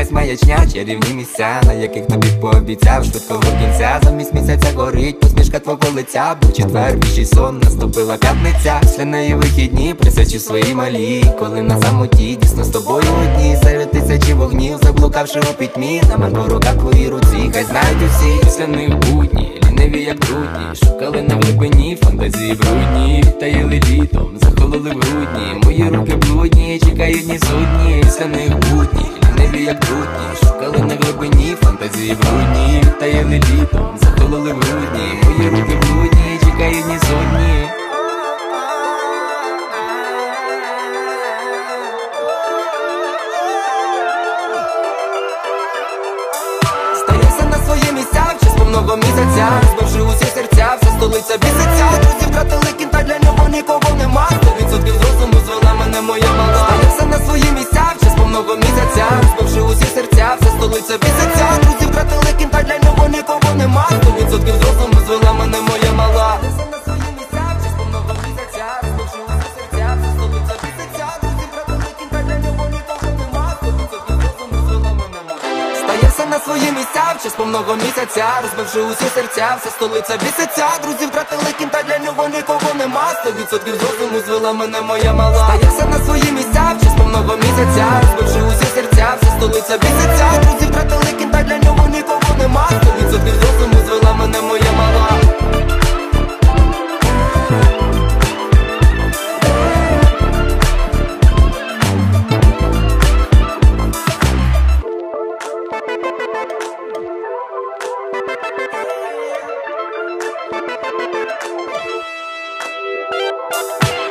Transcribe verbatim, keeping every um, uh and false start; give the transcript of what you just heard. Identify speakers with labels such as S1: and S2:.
S1: якась маячня, чарівні місця, на яких тобі пообіцяв швидкого кінця. Замість місяця горить посмішка твого лиця. Був четвер, віщий сон, наступила п'ятниця. Після неї вихідні присячу свої малі. Коли на самоті дійсно з тобою одні, серед тисячі вогнів, заблукавши у пітьмі. На мене рука твої руці, хай знають усі. Після них будні, ліниві як брудні, шукали на глибині фантазії брудні. Таїли літом, захололи в грудні, мої руки блудні, чекають ні судні. Після них будні, ліниві як брудні, шукали на глибині фантазії брудні. Таїли літом, захололи в грудні, мої руки блудні, чекають ні судні. Стаєшся на свої місця в час повного місяця, збивши усі серця, вся столиця біситься. Друзі втратили кінта, для нього нікого нема. Сто відсотків з розуму звела мене моя мала. Стаєшся на свої місця в час повного місяця, збивши усі серця, вся столиця біситься. Друзі втратили кінта, для нього нікого нема. Сто відсотків з розуму звела мене моя мала. Стаєшся на свої місця в час повного місяця, збивши усі серця, вся столиця біситься. Друзі втратили кінта, для нього нікого нема. Сто відсотків з розуму звела мене моя мала. Стаєшся на свої місця в час повного місяця, розбивши усі серця, вся столиця біситься. Друзі втратили кінта, для нього нікого нема. Сто відсотків з розуму звела мене моя мала. Стаєшся на свої місця в час повного місяця, розбивши усі серця, вся столиця біситься. Друзі втратили кінта, для нього нікого нема. Сто відсотків з розуму звела мене моя мала. We'll be right back.